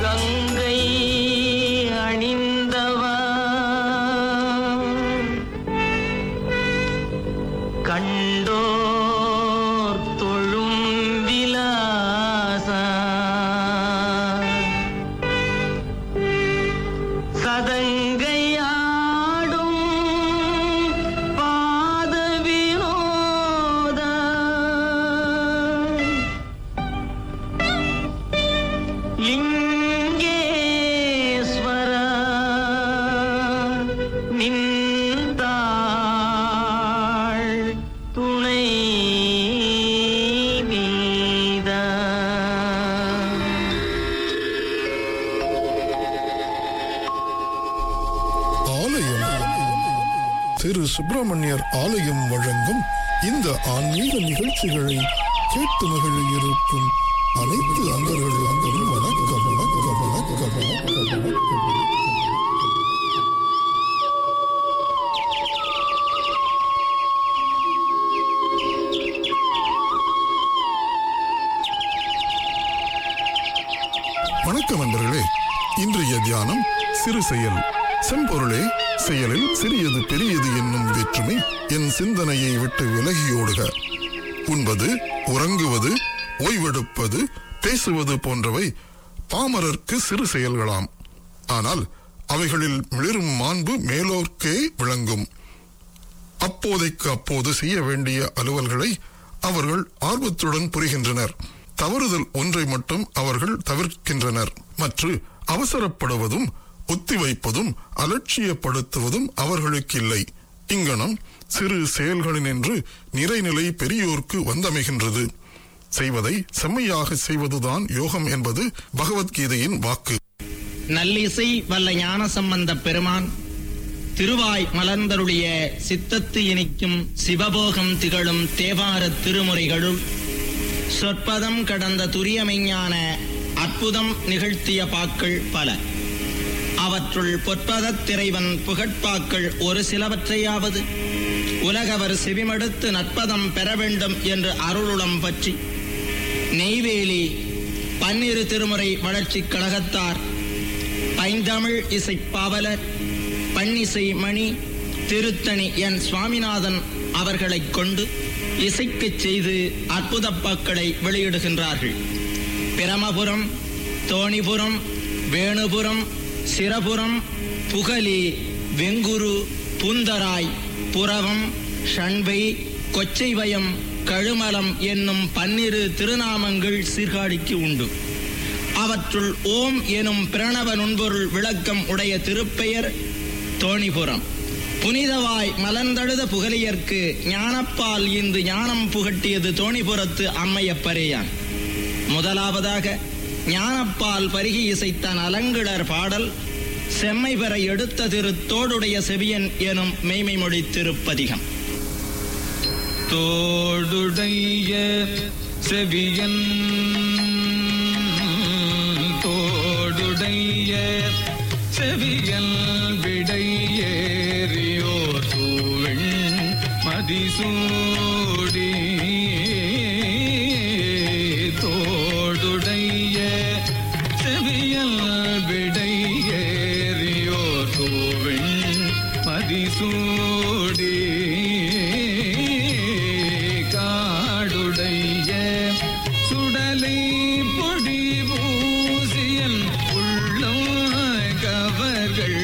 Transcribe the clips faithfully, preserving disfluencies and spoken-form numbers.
கங்கை அணிந்தவா கண்டோர் தொழும் விலாசா சதங்கையாடும் பாத வினோத லிங்கேஸ்வர நின்றாள் துணை நீத திரு சுப்பிரமணியர் ஆலயம் வழங்கும் இந்த ஆன்மீக நிகழ்ச்சிகளை கேட்டு மகிழ இருக்கும் அனைத்து அன்பர்களுக்கும் வணக்கம் வணக்கம் வணக்கம் வணக்கம். வணக்கம் அன்பர்களே, இன்றைய தியானம் சிறு செயல். செம்பொருளே, செயலில் சிறியது பெரியது என்னும் வேற்றுமை என் சிந்தனையை விட்டு விலகியோடுக. உண்பது, உறங்குவது, ஓய்வெடுப்பது, பேசுவது போன்றவை பாமரர்க்கு சிறு செயல்களாம். ஆனால் அவைகளில் மிளிரும் மாண்பு மேலோர்க்கே விளங்கும். அப்போதைக்கு அப்போது செய்ய வேண்டிய அலுவல்களை அவர்கள் ஆர்வத்துடன் புரிகின்றனர். தவறுதல் ஒன்றை மட்டும் அவர்கள் தவிர்க்கின்றனர். மற்ற அவசரப்படுவதும் ஒத்திவைப்பதும் அலட்சியப்படுத்துவதும் அவர்களுக்கு இல்லை. இங்கனம் சிறு செயல்களினின்று நிறைநிலை பெரியோர்க்கு வந்தமைகின்றது. செய்வதை செம்மையாக செய்வதுதான் யோகம் என்பது பகவத்கீதையின் வாக்கு. நல்லிசை வல்ல ஞான சம்பந்த பெருமான் திருவாய் மலர்ந்தருடைய சித்தத்து இனிக்கும் சிவபோகம் திகழும் தேவார திருமுறைகளுள் சொற்பதம் கடந்த துரியமைஞான அற்புதம் நிகழ்த்திய பாக்கள் பல. அவற்றுள் பொற்பதத் திரைவன் புகழ்பாக்கள் ஒரு சிலவற்றையாவது உலகவர் செவிமடுத்து நற்பதம் பெற வேண்டும் என்று அருளுளம் பற்றி நெய்வேலி பன்னிரு திருமுறை வளர்ச்சிக் கழகத்தார் பைந்தமிழ் இசைப்பாவலர் பன்னிசை மணி திருத்தணி என் சுவாமிநாதன் அவர்களைக் கொண்டு இசைக்கச் செய்து அற்புத பாக்களை வெளியிடுகின்றார்கள். பிரமபுரம், தோணிபுரம், வேணுபுரம், சிரபுரம், புகலி, வெங்குரு, பூந்தராய், புறவம், ஷண்பை, கொச்சைவயம், கழுமலம் என்னும் பன்னிரு திருநாமங்கள் சீர்காழிக்கு உண்டு. அவற்றுள் ஓம் எனும் பிரணவ நுண்பொருள் விளக்கம் உடைய திருப்பெயர் தோணிபுரம். புனிதவாய் மலர்ந்தழுத புகலியர்க்கு ஞானப்பால் இந்து ஞானம் புகட்டியது தோணிபுரத்து அம்மையப்பரேயான். முதலாவதாக ஞானப்பால் பருகி இசைத்தான் அலங்கிழர் பாடல் செம்மை பெற எடுத்த திரு தோடுடைய செவியன் எனும் மெய்மை மொழி திருப்பதிகம். தோடுடைய செவியன் தோடுடைய செவியல் விடை ஏறியோர் தூவெண் மதிசூடி தோடுடைய செவியல் விடை ஏறியோர் தூவெண் மதிசூடி காடுடைய சுடலை பொடி பூசியன் உள்ளம் கவர்கள்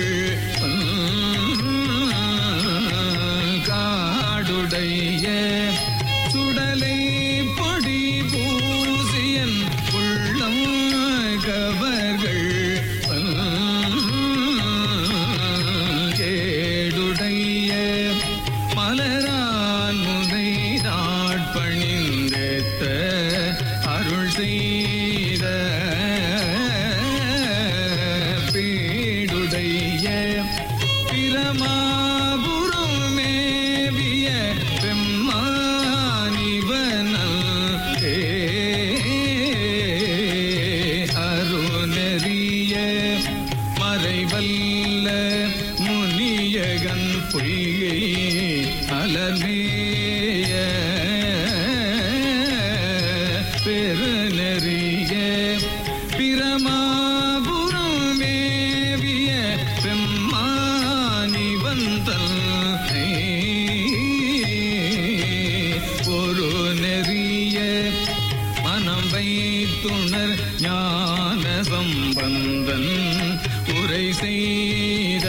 காடுடைய சுடலை பொடி பூசியன் உள்ளம் கவர்கள் கேடுடைய மலரான் முனை நாட்பணிந்தேத்த அருள் செய்த பீடுடைய பிரமாபுரம் மேவிய பெம்மானிவனல் அருணறிய மறைவல்ல முனியகன் பொய்கை அலர்மேய பெருநறிய பிரமாபு ஞான சம்பந்தன் உரை செய்த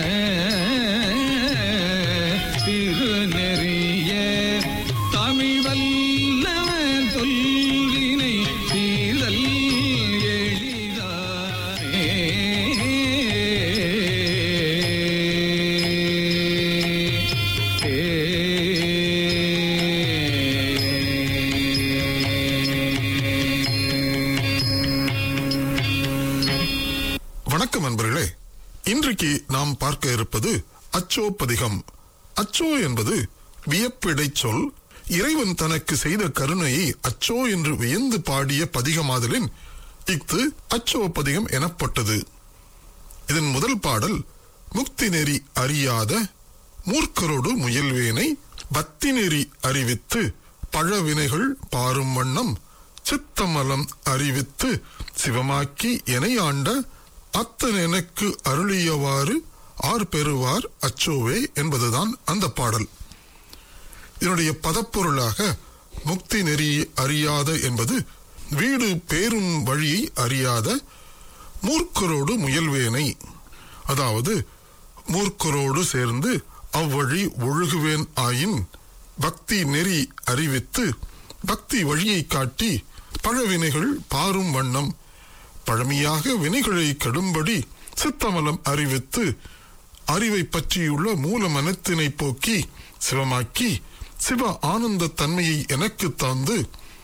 திருநெறிய தமிழ் வல்லவன் தொல்வினை தீர்தல் எளிதானே. வணக்கம் நண்பர்களே, இன்றைக்கு நாம் பார்க்க இருப்பது அச்சோ பதிகம். அச்சோ என்பது வியப்பிடை சொல். இறைவன் தனக்கு செய்த கருணையை அச்சோ என்று வியந்து பாடிய பதிகமாதலின் இஃது அச்சோ பதிகம் எனப்பட்டது. இதன் முதல் பாடல் முக்தி நெறி அறியாத மூர்க்கரோடு முயல்வேனை பக்தி நெறி அறிவித்து பழவினைகள் பாரும் வண்ணம் சித்தமலம் அறிவித்து சிவமாக்கி எனை ஆண்ட அத்தன் எனக்கு அருளியவாறு ஆர் பெறுவார் அச்சோவே என்பதுதான் அந்த பாடல். இதனுடைய பதப்பொருளாக முக்தி நெறி அறியாத என்பது வீடு பேரும் வழியை அறியாத மூர்க்கரோடு முயல்வேனை, அதாவது மூர்க்கரோடு சேர்ந்து அவ்வழி ஒழுகுவேன் ஆயின் பக்தி நெறி அறிவித்து பக்தி வழியை காட்டி பழவினைகள் பாரும் வண்ணம் பழமையாக வினைகளை கெடும்படி சித்தமலம் அறிவித்து அறிவை பற்றியுள்ள மூல மனத்தினை போக்கி சிவமாக்கி சிவ ஆனந்த தன்மையை எனக்கு தாந்து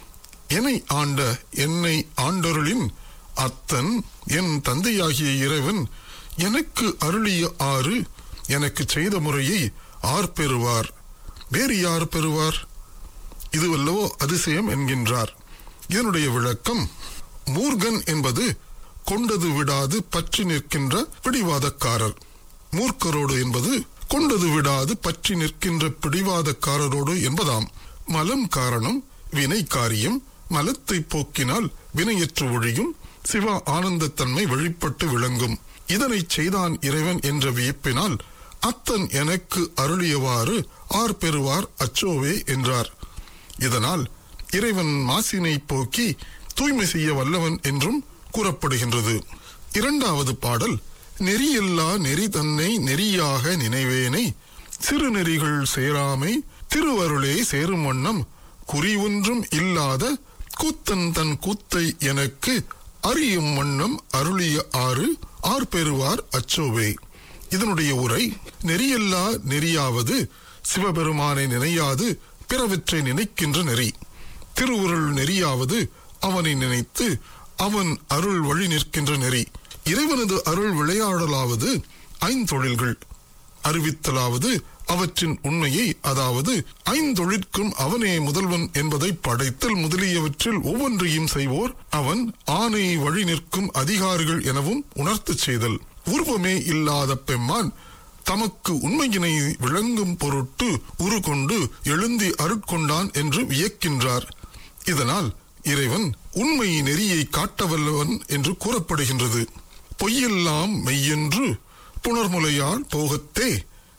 என்னை ஆண்ட என்னை ஆண்டருளின் அத்தன் என் தந்தையாகிய இறைவன் எனக்கு அருளிய ஆறு எனக்கு செய்த முறையை ஆர் பெறுவார், வேறு யார் பெறுவார்? இதுவல்லவோ அதிசயம் என்கின்றார். இதனுடைய விளக்கம், மூர்கன் என்பது கொண்டது விடாது பற்றி நிற்கின்ற பிடிவாதக்காரர். மூர்க்கரோடு என்பது கொண்டது விடாது பற்றி நிற்கின்ற பிடிவாதக்காரரோடு என்பதாம். மலம் காரணம் வினை காரியம். மலத்தை போக்கினால் வினையற்று ஒழியும். சிவ ஆனந்தத்தன்மை வெளிப்பட்டு விளங்கும். இதனை செய்தான் இறைவன் என்ற வியப்பினால் அத்தன் எனக்கு அருளியவாறு ஆர் பெறுவார் அச்சோவே என்றார். இதனால் இறைவன் மாசினை போக்கி தூய்மை செய்ய வல்லவன் என்றும் கூறப்படுகின்றது. இரண்டாவது பாடல் நெறியில்லா நெறி தன்னை நெறியாக நினைவேனை சிறு நெறிகள் சேராமை திருவருளே சேரும் வண்ணம் குறி ஒன்றும் இல்லாத கூத்தன் தன் கூத்தை எனக்கு அறியும் வண்ணம் அருளிய ஆறு ஆர் பெறுவார் அச்சோவே. இதனுடைய உரை, நெறியல்லா நெறியாவது சிவபெருமானை நினையாது பிறவற்றை நினைக்கின்ற நெறி. திருவுருள் நெறியாவது அவனை நினைத்து அவன் அருள் வழி நிற்கின்ற நெறி. இறைவனது அருள் விளையாடலாவது ஐந்தொழில்கள். அறிவித்தலாவது அவற்றின் உண்மையை, அதாவது ஐந்தொழிற்கும் அவனே முதல்வன் என்பதை படைத்தல் முதலியவற்றில் ஒவ்வொன்றையும் செய்வோர் அவன் ஆணை வழி நிற்கும் அதிகாரிகள் எனவும் உணர்த்து செய்தல். உருவமே இல்லாத பெம்மான் தமக்கு உண்மையினை விளங்கும் பொருட்டு உரு கொண்டு எழுந்தி அருட்கொண்டான் என்று வியக்கின்றார். இதனால் இறைவன் உண்மை நெறியை காட்டவல்லவன் என்று கூறப்படுகின்றது. பொய்யெல்லாம் மெய்யென்று புனர்முலையால் போகத்தே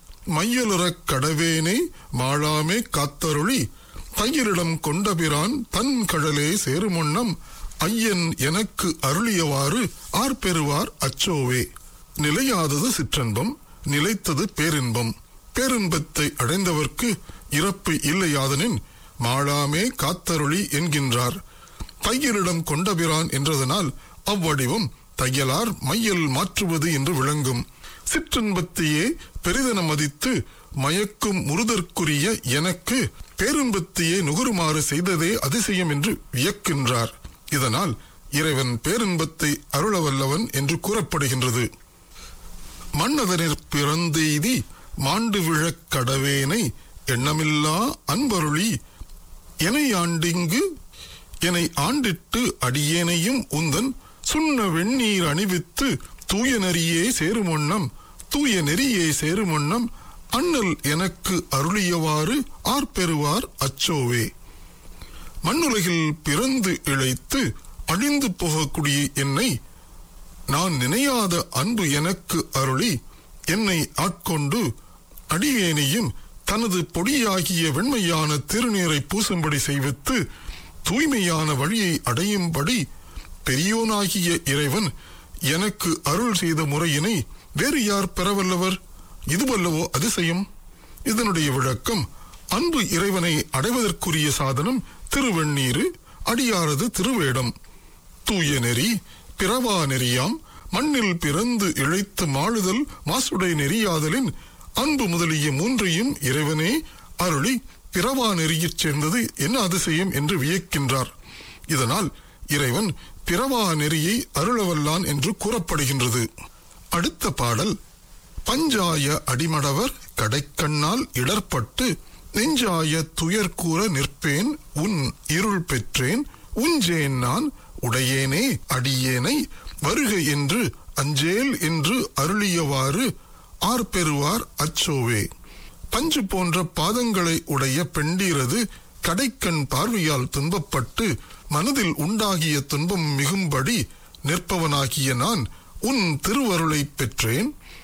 மையலுறக் கடவேனை மாளாமே காத்தருளி தையலிடம் கொண்டபிரான் தன் கடலே சேருமுன்னம் ஐயன் எனக்கு அருளியவாறு ஆர் பெறுவார் அச்சோவே. நிலையாதது சிற்றன்பம், நிலைத்தது பேரின்பம். பேரின்பத்தை அடைந்தவர்க்கு இறப்பு இல்லையாதனின் மாளாமே காத்தருளி என்கின்றார். தையலிடம் கொண்டபிரான் என்றதனால் அவ்வடிவம் தையலார் மையல் மாற்றுவது என்று விளங்கும். சிற்றின்பத்தையே பெரிதென மதித்து மயக்கும் முருதற்குரிய எனக்கு பேரின்பத்தையே நுகருமாறு செய்ததே அதிசயம் என்று வியக்கின்றார். இதனால் இறைவன் பேரின்பத்தை அருளவல்லவன் என்று கூறப்படுகின்றது. மன்னதனிற் பிறந்தெய்தி மாண்டு விழக் கடவேனை எண்ணமில்லா அன்பருளி எனை ஆண்டிங்கு எனை ஆண்டிட்டு அடியேனையும் உந்தன் சுண்ண வெந்நீர் அணிவித்து தூய நெறியே சேருமொன்னம் தூய நெறியே சேருமொன்னம் அண்ணல் எனக்கு அருளியவாறு ஆர் பெறுவார் அச்சோவே. மண்ணுலகில் பிறந்து இழைத்து அழிந்து போகக்கூடிய என்னை நான் நினையாத அன்பு எனக்கு அருளி என்னை ஆட்கொண்டு அடியேனையும் தனது பொடியாகிய வெண்மையான திருநீரை பூசும்படி செய்வித்து தூய்மையான வழியை அடையும்படி பெரியோனாகிய இறைவன் எனக்கு அருள் செய்த முறையினை வேறு யார் பெறவல்லவர்? இதுவல்லவோ அதிசயம். இதனுடைய விளக்கம், அன்பு இறைவனை அடைவதற்குரிய சாதனம் திருவெண்ணீரு, அடியாரது திருவேடம். தூய நெறி பிறவா நெறியாம், மண்ணில் பிறந்து இழைத்து மாளுதல் மாசுடை நெறியாதலின் அன்பு முதலிய மூன்றையும் இறைவனே அருளி பிறவா நெறியைச் சேர்ந்தது என்ன அதிசயம் என்று வியக்கின்றார். இதனால் இறைவன் பிறவா நெறியை அருளவல்லான் என்று கூறப்படுகின்றது. அடுத்த பாடல், பஞ்சாய அடிமடவர் கடைக்கண்ணால் இடர்பட்டு நெஞ்சாய துயர் கூற நிற்பேன் உன் இருள் பெற்றேன் உஞ்சேன் நான் உடையேனே அடியேனை வருக என்று அஞ்சேல் என்று அருளியவாறு ஆர்பெறுவார் அச்சோவே. பஞ்சு போன்ற பாதங்களை உடைய பெண்டீரது கடைக்கண் பார்வையால் துன்பப்பட்டு மனதில் உண்டாகிய துன்பம் மிகும்படி நிற்பவனாகிய நான் உன் திருவருளை பெற்றேன்.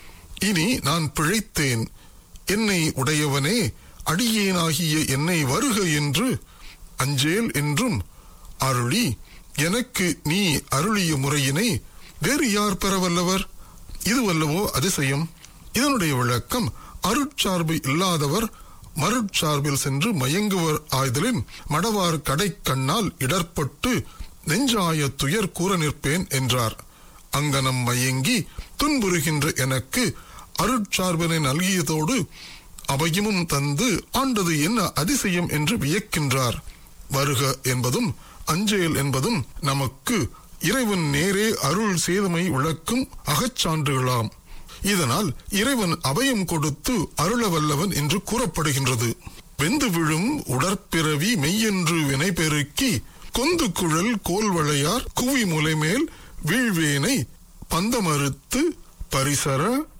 இனி நான் பிழைத்தேன். என்னை உடையவனே அடியேனாகிய என்னை வருக என்று அஞ்சேல் என்றும் அருளி எனக்கு நீ அருளிய முறையினை வேறு யார் பெறவல்லவர்? இதுவல்லவோ அதிசயம். இதனுடைய விளக்கம், அருட்சார்பு இல்லாதவர் மருட்சார்பில் சென்று மயங்குவர் ஆய்தலின் மடவார் கடை கண்ணால் இடர்பட்டு நெஞ்சாய துயர் கூற நிற்பேன் என்றார். அங்கனம் மயங்கி துன்புறுகின்ற எனக்கு அருட்சார்பினை நல்கியதோடு அபயமும் தந்து ஆண்டது என்ன அதிசயம் என்று வியக்கின்றார். வருக என்பதும் அஞ்சேல் என்பதும் நமக்கு இறைவன் நேரே அருள் சேதமை விளக்கும் அகச்சான்றுகளாம். இதனால் இறைவன் அபயம் கொடுத்து அருளவல்லவன் என்று கூறப்படுகின்றது. வெந்து விழும் உடற்பிறவி மெய்யென்று வினை பெருக்கி கொந்து குழல் கோல்வளையார் குவி முலைமேல் வீழ்வேனை பந்தமறுத்து பரிசர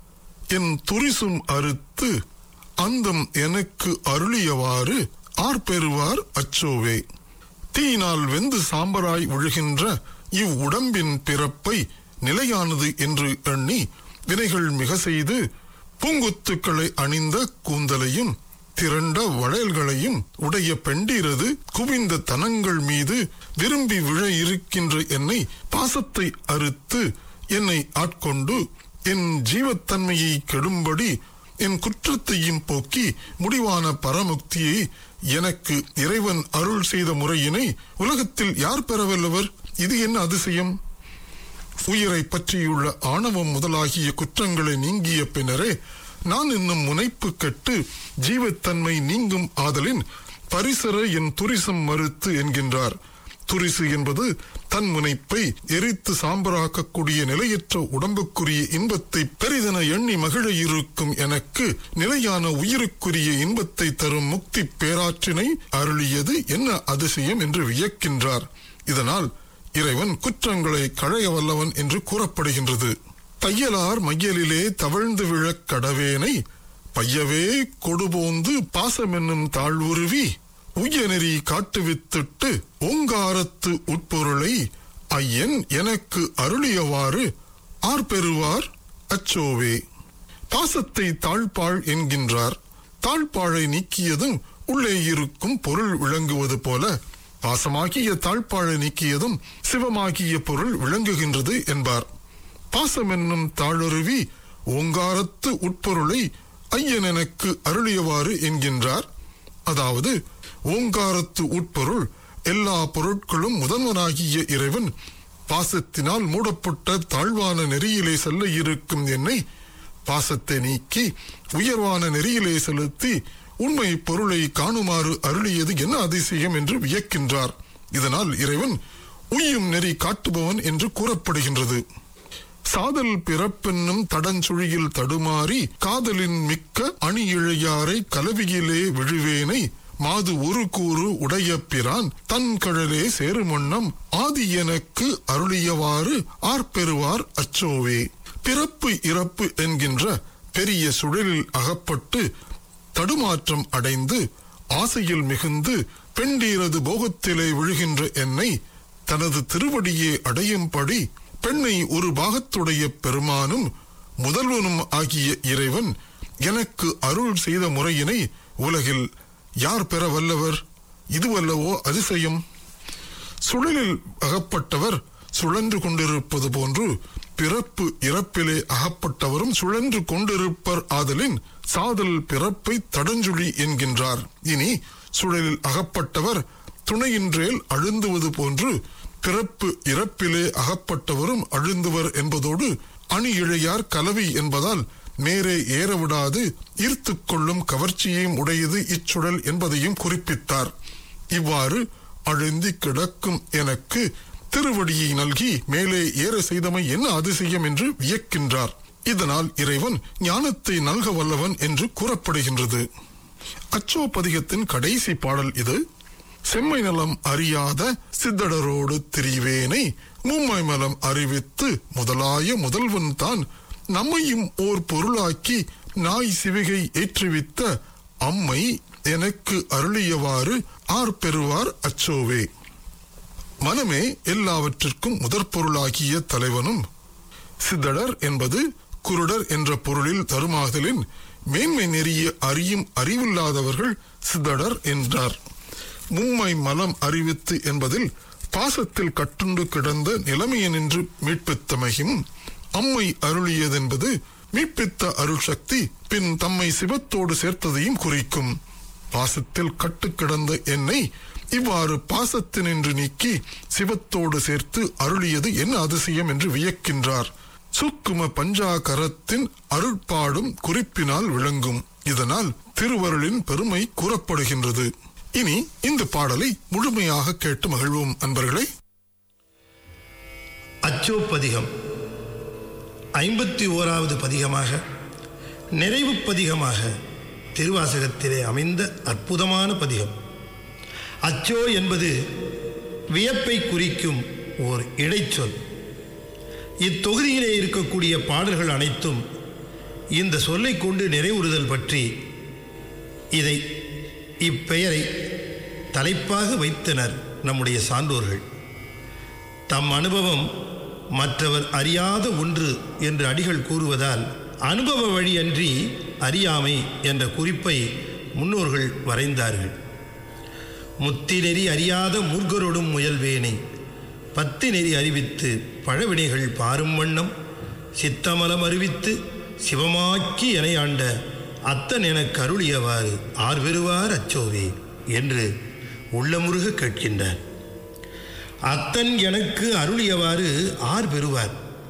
என் துரிசும் அறுத்து அந்தம் எனக்கு அருளியவாறு ஆர்பெறுவார் அச்சோவே. தீயினால் வெந்து சாம்பராய் விழுகின்ற இவ் உடம்பின் பிறப்பை நிலையானது என்று எண்ணி வினைகள் மிக செய்து பூங்குத்துக்களை அணிந்த கூந்தலையும் திரண்ட வளையல்களையும் உடைய பெண்டீரது குவிந்த தனங்கள் மீது விரும்பி விழ இருக்கின்ற என்னை பாசத்தை அறுத்து என்னை ஆட்கொண்டு என் ஜீவத்தன்மையை கெடும்படி என் குற்றத்தையும் போக்கி முடிவான பரமுக்தியை எனக்கு இறைவன் அருள் செய்த முறையினை உலகத்தில் யார் பெறவல்லவர்? இது என்ன அதிசயம்? உயிரை பற்றியுள்ள ஆணவம் முதலாகிய குற்றங்களை நீங்கிய பின்னரே நான் இன்னும் முனைப்பு கெட்டு ஜீவத்தன்மை நீங்கும் ஆதலின் பரிசர என் துரிசம் மறுத்து என்கின்றார். துரிசு என்பது தன் முனைப்பை எரித்து சாம்பராக்கக்கூடிய நிலையற்ற உடம்புக்குரிய இன்பத்தை பெரிதென எண்ணி மகிழ இருக்கும் எனக்கு நிலையான உயிருக்குரிய இன்பத்தை தரும் முக்தி பேராற்றினை அருளியது என்ன அதிசயம் என்று வியக்கின்றார். இதனால் இறைவன் குற்றங்களை களைய வல்லவன் என்று கூறப்படுகின்றது. தையலார் மையலிலே தவழ்ந்து விழக் கடவேனை பையவே கொடுபோந்து பாசமென்னும் தாழ்வுருவி உயநெறி காட்டுவித்திட்டு ஓங்காரத்து உட்பொருளை ஐயன் எனக்கு அருளியவாறு ஆர்பெறுவார் அச்சோவே. பாசத்தை தாழ்பாள் என்கின்றார். தாழ்பாளை நீக்கியதும் உள்ளே இருக்கும் பொருள் விளங்குவது போல பாசமாகிய தாழ்பாளை நீக்கியதும் சிவமாகிய பொருள் விளங்குகின்றது என்பார். பாசம் என்னும் தாழருவி ஓங்காரத்து உட்பொருளை ஐயன் எனக்கு அருளியவாறு என்கின்றார். அதாவது ஓங்காரத்து உட்பொருள் எல்லா பொருட்களும் முதல்வனாகிய இறைவன் பாசத்தினால் மூடப்பட்ட தாழ்வான நெறியிலே செல்ல இருக்கும் என்னை பாசத்தை நீக்கி உயர்வான நெறியிலே செலுத்தி உண்மை பொருளை காணுமாறு அருளியது என்ன அதிசயம் என்று வியக்கின்றார். இதனால் இறைவன் உய்யும் நெறி காட்டுபவன் என்று கூறப்படுகின்றது. சாதல் பிறப்பென்னும் தடஞ்சுழியில் தடுமாறி காதலின் மிக்க அணி இழையாரை கலவியிலே விழுவேனை மாது ஒரு கூறு உடைய பிரான் தன் கழலே சேருமண்ணம் ஆதி எனக்கு அருளியவாறு ஆர்பெறுவார் அச்சோவே. பிறப்பு இறப்பு என்கின்ற பெரிய சுழலில் அகப்பட்டு தடுமாற்றம் அடைந்து ஆசையில் மிகுந்து பெண்டீரது போகத்திலே விழுகின்ற என்னை தனது திருவடியே அடையும்படி பெண்ணை ஒரு பாகத்துடைய பெருமானும் முதல்வனும் ஆகிய இறைவன் எனக்கு அருள் செய்த முறையினை உலகில் யார் பெற வல்லவர்? இதுவல்லவோ அதிசயம். சுழலில் அகப்பட்டவர் சுழன்று கொண்டிருப்பது போன்று பிறப்பு இறப்பிலே அகப்பட்டவரும் சுழன்று கொண்டிருப்பர் ஆதலின் சாதல் பிறப்பை தடஞ்சுழி என்கின்றார். இனி சுழலில் அகப்பட்டவர் துணையின்றேல் அழுந்துவது போன்று பிறப்பு இறப்பிலே அகப்பட்டவரும் அழுந்துவர் என்பதோடு அணி இழையார் கலவி என்பதால் மேலே ஏறவிடாது ஈர்த்து கொள்ளும் கவர்ச்சியையும் உடையது இச்சுழல் என்பதையும் குறிப்பித்தார். இவ்வாறு அழுந்தி கிடக்கும் எனக்கு திருவடியை நல்கி மேலே ஏற செய்தமை என்ன அதிசயம் என்று வியக்கின்றார். இதனால் இறைவன் ஞானத்தை நல்க வல்லவன் என்று கூறப்படுகின்றது. அச்சோ பதிகத்தின் கடைசி பாடல் இது. செம்மை நலம் அறியாத சித்தடரோடு திரிவேனை மும்மை மலம் அறிவித்து முதலாய முதல்வன் தான் நம்மையும் ஓர் பொருளாக்கி நாய் சிவிகை ஏற்றுவித்த அம்மை எனக்கு அருளியவாறு ஆர் பெறுவார் அச்சோவே. மனமே எல்லாவற்றிற்கும் முதற் பொருளாகிய தலைவனும் சித்தடர் என்பது குருடர் என்ற பொருளில் தருமாதலின் மேன்மை நெறிய அறியும் அறிவில்லாதவர்கள் சித்தடர் என்றார். மும்மை மலம் அறிவித்து என்பதில் பாசத்தில் கட்டுண்டு கிடந்த நிலைமையனின்று மீட்பித்தமையும் அம்மை அருளியதென்பது மீட்பித்த அருள் சக்தி பின் தம்மை சிவத்தோடு சேர்த்ததையும் குறிக்கும். பாசத்தில் கட்டு கிடந்த என்னை இவ்வாறு பாசத்தினின்று நீக்கி சிவத்தோடு சேர்த்து அருளியது என்ன அதிசயம் என்று வியக்கின்றார். சுக்கும பஞ்சாகரத்தின் அருட்பாடும் குறிப்பினால் விளங்கும். இதனால் திருவருளின் பெருமை கூறப்படுகின்றது. இனி இந்த பாடலை முழுமையாக கேட்டு மகிழ்வோம் அன்பர்களே. அச்சோ பதிகம் ஐம்பத்தி ஓராவது பதிகமாக நிறைவு பதிகமாக திருவாசகத்திலே அமைந்த அற்புதமான பதிகம். அச்சோ என்பது வியப்பை குறிக்கும் ஓர் இடைச்சொல். இத்தொகுதியிலே இருக்கக்கூடிய பாடல்கள் அனைத்தும் இந்த சொல்லை கொண்டு நிறைவுறுதல் பற்றி இதை இப்பெயரை தலைப்பாக வைத்தனர் நம்முடைய சான்றோர்கள். தம் அனுபவம் மற்றவர் அறியாத ஒன்று என்று அடிகள் கூறுவதால் அனுபவ வழி அன்றி அறியாமை என்ற குறிப்பை முன்னோர்கள் வரைந்தார்கள். முத்தி நெறி அறியாத மூர்க்கரோடும் முயல்வேனை பத்தி நெறி அறிவித்து பழவினைகள் பாரும் வண்ணம் சித்தமலம் அறிவித்து சிவமாக்கி என ஆண்ட அத்தன் எனக்கு அருளியவாறு ஆர் பெறுவார் அச்சோவே என்று உள்ளமுருக கேட்கின்றார். அத்தன் எனக்கு அருளியவாறு ஆர் பெறுவார்.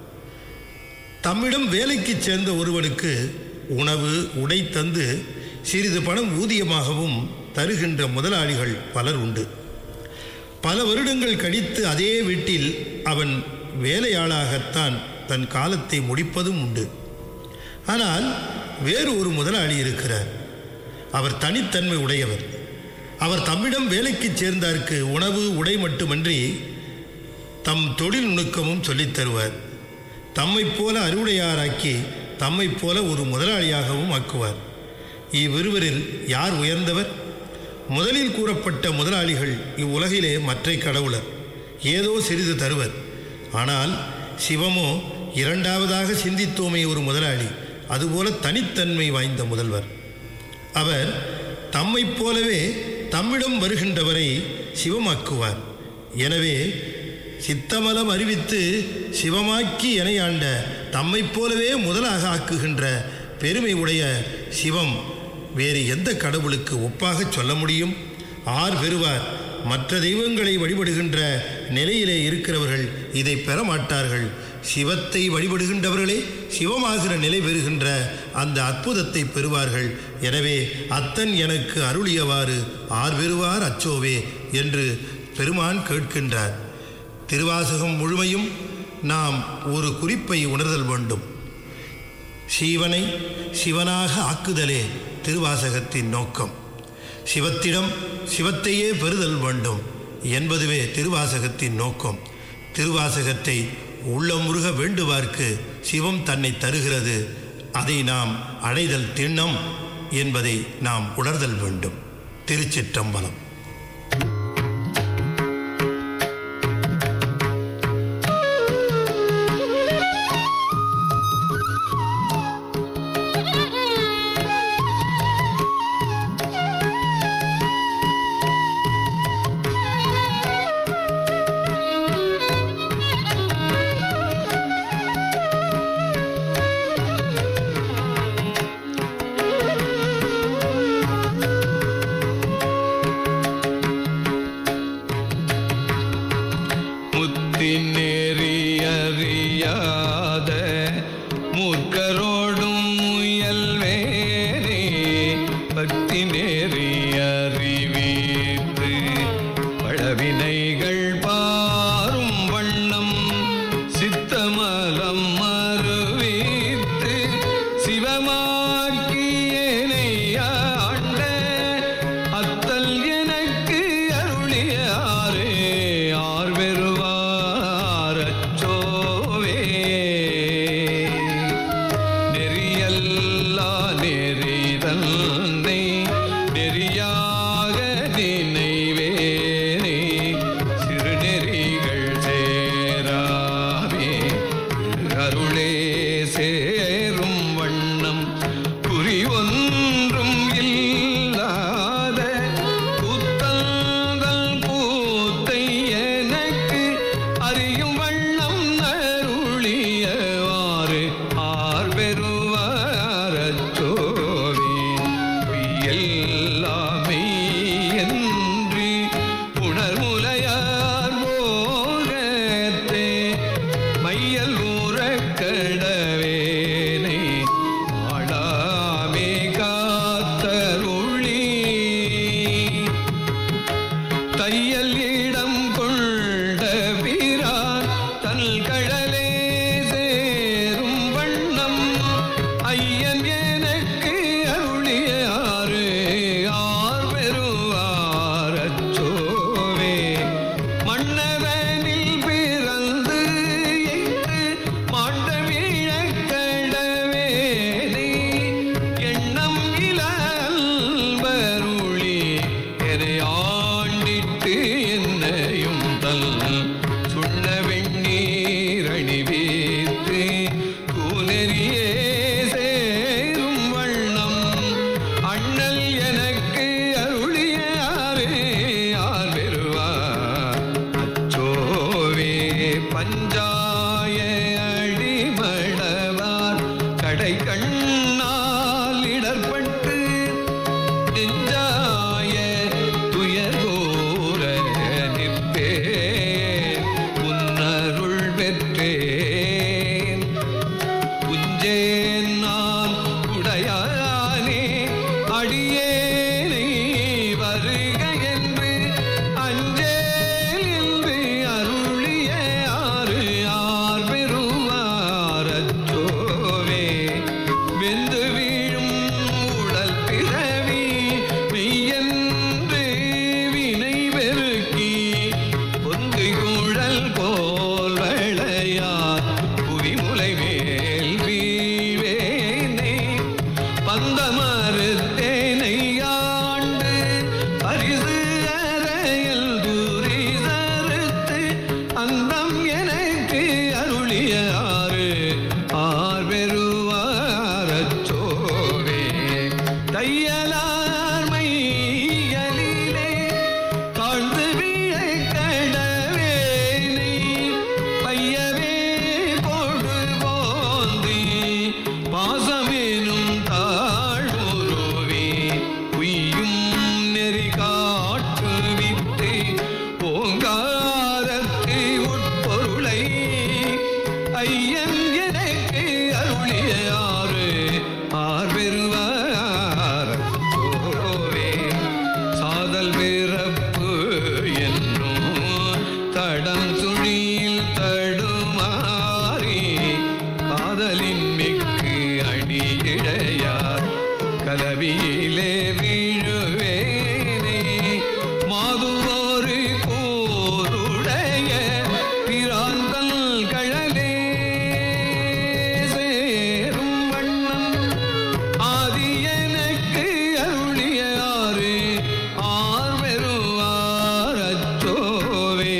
தம்மிடம் வேலைக்கு சேர்ந்த ஒருவனுக்கு உணவு உடை தந்து சிறிது பணம் ஊதியமாகவும் தருகின்ற முதலாளிகள் பலர் உண்டு. பல வருடங்கள் கழித்து அதே வீட்டில் அவன் வேலையாளாகத்தான் தன் காலத்தை முடிப்பதும் உண்டு. ஆனால் வேறு ஒரு முதலாளி இருக்கிறார். அவர் தனித்தன்மை உடையவர். அவர் தம்மிடம் வேலைக்கு சேர்ந்தார்க்கு உணவு உடை மட்டுமன்றி தம் தொழில் நுணுக்கமும் சொல்லித் தருவார். தம்மைப் போல அறுவடையாராக்கி தம்மைப் போல ஒரு முதலாளியாகவும் ஆக்குவார். இவ்விருவரில் யார் உயர்ந்தவர்? முதலில் கூறப்பட்ட முதலாளிகள் இவ்வுலகிலே மற்றை கடவுளர், ஏதோ சிறிது தருவர். ஆனால் சிவமோ இரண்டாவதாக சிந்தித்தோமே ஒரு முதலாளி, அதுபோல தனித்தன்மை வாய்ந்த முதல்வர். அவர் தம்மைப் போலவே தம்மிடம் வருகின்றவரை சிவமாக்குவார். எனவே சித்தமலம் அறிவித்து சிவமாக்கி எனையாண்ட தம்மைப் போலவே முதலாக ஆக்குகின்ற பெருமை உடைய சிவம் வேறு எந்த கடவுளுக்கு ஒப்பாக சொல்ல முடியும்? ஆர் பெறுவார். மற்ற தெய்வங்களை வழிபடுகின்ற நிலையிலே இருக்கிறவர்கள் இதை பெற மாட்டார்கள். சிவத்தை வழிபடுகின்றவர்களே சிவமாகிற நிலை பெறுகின்ற அந்த அற்புதத்தை பெறுவார்கள். எனவே அத்தன் எனக்கு அருளியவாறு ஆர் பெறுவார் அச்சோவே என்று பெருமான் கேட்கின்றார். திருவாசகம் முழுமையும் நாம் ஒரு குறிப்பை உணர்தல் வேண்டும். சிவனை சிவனாக ஆக்குதலே திருவாசகத்தின் நோக்கம். சிவத்திடம் சிவத்தையே பெறுதல் வேண்டும் என்பதுவே திருவாசகத்தின் நோக்கம். திருவாசகத்தை உள்ளமுருக வேண்டுவார்க்கு சிவம் தன்னை தருகிறது. அதை நாம் அடைதல் திண்ணம் என்பதை நாம் உணர்தல் வேண்டும். திருச்சிற்றம்பலம். Thank you. அறியாத மூர்க்கரோடும் முயல்வேனே பக்தி நேரி அறிவித்து பழவினைகள் பாரும் வண்ணம் சித்தமலம் மறுவித்து சிவமாக்கியேனை ஆண்ட அத்தல் எனக்கு அருளியாரே ஆர் பெறுவார் அச்சோவே நெறியல்லா நெறிதன்னை நெறியாக நினைவேனே சிறுநெறிகள் சேராமே அருளே சேரும் வண்ணம் குறி ஒன்றும் இல்லாத கூத்தந்தல் கூத்தை எனக்கு அறியும் வண்ணம் அருளியவாறு ஆர் பெறுவார் அச்சோவே எல்லாமே என்று உணர்முலையார் போகத்தே மையல் ஊரக்கடவேனை ஆளாமே காத்தருளி தையல் இடம் கொண்ட பிரான் தன் கடலே சேரும் வண்ணம் ஐயன் எனக்கு அருளியாறு ஆர் பெறுவார் அச்சோவே மன்னவனில் பிறந்து எங்கு மாண்ட வீழக்கடவேனே எண்ணம் இலல்வருளி எனை ஆண்டிட்டு என்னையும் தல் சுண்ண வெண்ணீர் அணிவித்து கூனெறியே சேரும் வண்ணம் அண்ணல் எனக்கு அருளியாரே ஆர் பெறுவார் அச்சோவே பஞ்சாய அடிமடவார் கடை கண்ணால் இடர்பட்டு நெஞ்சாய துயர்கூர நிற்பேன் உன்னருள் பெற்றேன் உஞ்சேன் நான் உடையானே அடியேனை வருக என்று அஞ்சேல் என்று அருளிய ஆறு ஆர் பெறுவார் அச்சோவே வெந்து வீழும் உடல் பிறவி மெய்யென்று வினை பெருக்கி பொந்து குழல் போல் வளையார் புவிமுலை மேல் வீழ்வேனே பந்த மறுத்தேனை ஆண்டு பரிசு அறையில் துரிசறுத்து அந்தம் எனக்கு அருளிய ஆறு ஆர் பெறுவார் அச்சோவே தையலார் மையலிலே தாழ்ந்து வீழக்கடவேனை பையவே போடு போந்தி பாசமேனும் தாழ்வுருவி உய்யும் நெறி காட்டுவித்து ஓங்காரத்து உட்பொருளை ஐயன் எனக்கு அருளிய ஆறு ஆர் பெறுவார் அச்சோவே சாதல் பிறப்பு என்னும் தடம் சுழியில் தடுமாறி காதலின் மிக்கு அடியிடையார் கலவியிலே வீழுவேனே மாதுவோரு கூருடைய பிராந்தல் கழலே சேரும் வண்ணம் ஆதி எனக்கு அருளிய ஆறு ஆர் பெறுவார் அச்சோவே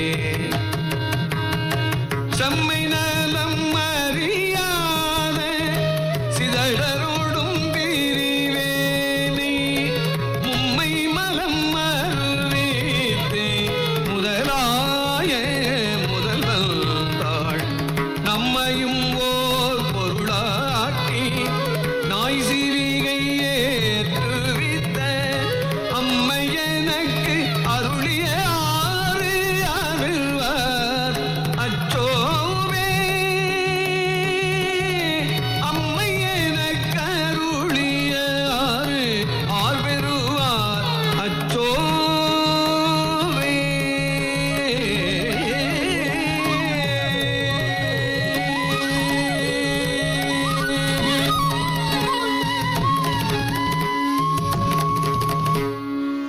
செம்மை நலம் அறியாத சிதழரோடும் பிரிவேனே மும்மை மலம் மறுவித்து முதலாய முதல்வன் தாள் நம்மையும் ஓர் பொருளாக்கி நாய் சிவிகை ஏற்றுவித்த அம்மை எனக்கு அருளிய ஆறு அருள்வார் அச்சோவே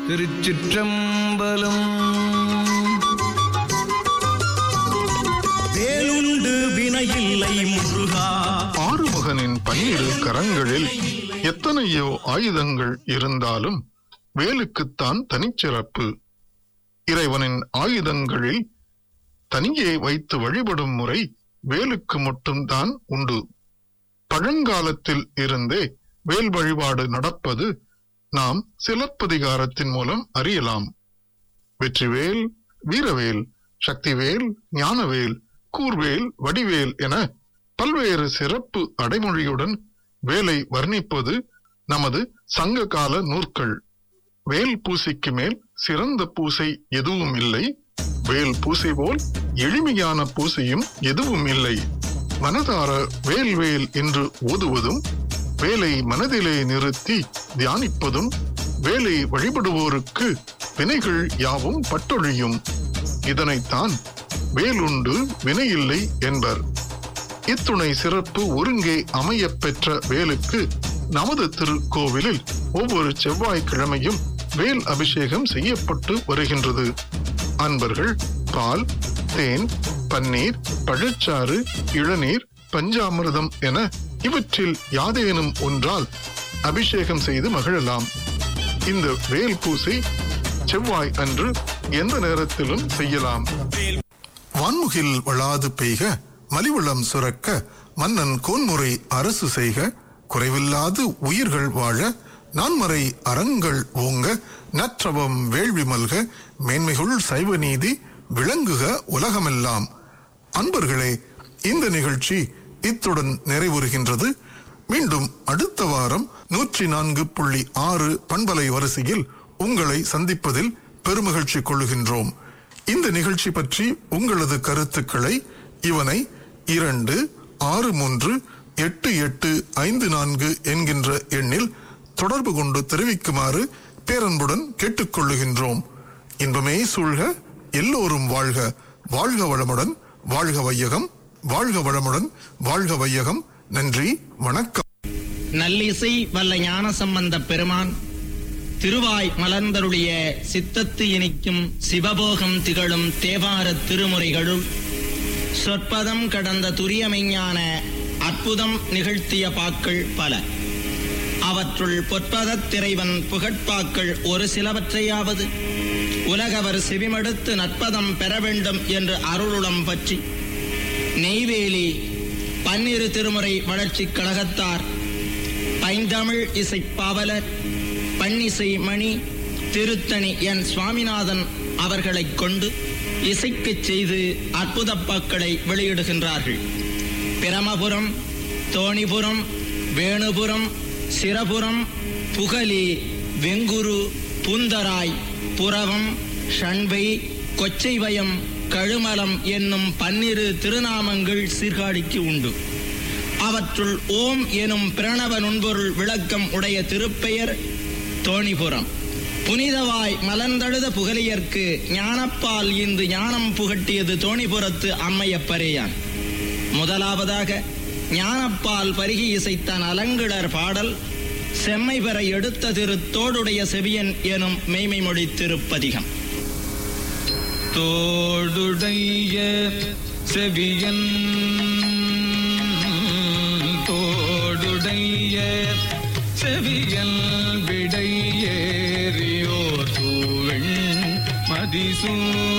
திருச்சிற்றம்பலம். வேலுண்டு வினையில்லை முருகா. ஆறுமுகனின் பன்னிரு கரங்களில் எத்தனையோ ஆயுதங்கள் இருந்தாலும் வேலுக்குத்தான் தனிச்சிறப்பு. இறைவனின் ஆயுதங்களில் தனியே வைத்து வழிபடும் முறை வேலுக்கு மட்டும்தான் உண்டு. பழங்காலத்தில் இருந்தே வேல் வழிபாடு நடப்பது நாம் சிலப்பதிகாரத்தின் மூலம் அறியலாம். வெற்றிவேல், வீரவேல், சக்திவேல், ஞானவேல், கூர்வேல், வடிவேல் என பல்வேறு சிறப்பு அடைமொழியுடன் வேலை வர்ணிப்பது நமது சங்க கால நூற்கள். வேல் பூசைக்கு மேல் சிறந்த பூசை எதுவும் இல்லை. வேல் பூசை போல் எளிமையான பூசையும் எதுவும் இல்லை. மனதார வேல் வேல் என்று ஓதுவதும், வேலை மனதிலே நிறுத்தி தியானிப்பதும் வேலை வழிபடுவோருக்கு வினைகள் யாவும் பட்டொழியும். இதனைத்தான் வேலுண்டு வினையில்லை என்பர். இத்துணை சிறப்பு ஒருங்கே அமைய பெற்ற வேலுக்கு நமது திருக்கோவிலில் ஒவ்வொரு செவ்வாய்க்கிழமையும் வேல் அபிஷேகம் செய்யப்பட்டு வருகின்றது. அன்பர்கள் பால், தேன், பன்னீர், பழச்சாறு, இளநீர், பஞ்சாமிர்தம் என இவற்றில் யாதேனும் ஒன்றால் அபிஷேகம் செய்து மகிழலாம். இந்த வேல் பூசை செவ்வாய் அன்று எந்த நேரத்திலும் செய்யலாம். வான்முகில் வளாது பெய்க, மலிவளம் சுரக்க, மன்னன் கோன்முறை அரசு செய்க, குறைவில்லாது உயிர்கள் வாழ, நான்மறை அறங்கள் ஓங்க, நற்றவம் வேள்வி மல்க, மேன்மைகுள் சைவ நீதி விளங்குக உலகமெல்லாம். அன்பர்களே, இந்த நிகழ்ச்சி இத்துடன் நிறைவுறுகின்றது. மீண்டும் அடுத்த வாரம் நூற்றி நான்கு புள்ளி ஆறு பண்பலை வரிசையில் உங்களை சந்திப்பதில் பெருமகிழ்ச்சி கொள்ளுகின்றோம். இந்த நிகழ்ச்சி பற்றி உங்களது கருத்துக்களை இவனை இரண்டு ஆறு மூன்று எட்டு எட்டு ஐந்து நான்கு என்கின்ற எண்ணில் தொடர்பு கொண்டு தெரிவிக்குமாறு பேரன்புடன் கேட்டுக்கொள்ளுகின்றோம். இன்பமே சூழ்க, எல்லோரும் வாழ்க. வாழ்க வளமுடன், வாழ்க வையகம். வாழ்க வளமுடன், வாழ்க வையகம். நன்றி, வணக்கம். நல்லிசை வல்ல ஞான சம்பந்த பெருமான் திருவாய் மலர்ந்தருடைய சித்தத்து இனிக்கும் சிவபோகம் திகழும் தேவார திருமுறைகளுள் சொற்பதம் கடந்த துரியமெஞ்ஞான அற்புதம் நிகழ்த்திய பாக்கள் பல. அவற்றுள் பொற்பதத் திரைவன் புகட்பாக்கள் ஒரு சிலவற்றையாவது உலகவர் செவிமடுத்து நற்பதம் பெற வேண்டும் என்று அருளுளம் பற்றி நெய்வேலி பன்னிரு திருமுறை வளர்ச்சிக் கழகத்தார் பைந்தமிழ் இசை பாவலர் பன்னிசை மணி திருத்தணி என் சுவாமிநாதன் அவர்களைக் கொண்டு இசைக்கச் செய்து அற்புத பாக்களை வெளியிடுகின்றார்கள். பிரமபுரம், தோணிபுரம், வேணுபுரம், சிரபுரம், புகலி, வெங்குரு, பூந்தராய், புறவம், ஷண்பை, கொச்சைவயம், கழுமலம் என்னும் பன்னிரு திருநாமங்கள் சீர்காழிக்கு உண்டு. அவற்றுள் ஓம் எனும் பிரணவ நுண்பொருள் விளக்கம் உடைய திருப்பெயர் தோணிபுரம். புனிதவாய் மலர்ந்தழுத புகலியர்க்கு ஞானப்பால் இந்து ஞானம் புகட்டியது தோணிபுரத்து அம்மையப்பரேயான். முதலாவதாக ஞானப்பால் பருகி இசைத்தான் அலங்கிழர் பாடல் செம்மை பெற எடுத்த திரு தோடுடைய செவியன் எனும் மெய்மை மொழி திருப்பதிகம். தோடுடைய செவியன், தோடுடைய செவியல் விடை ஏறியோர் தூவெண் மதிசூ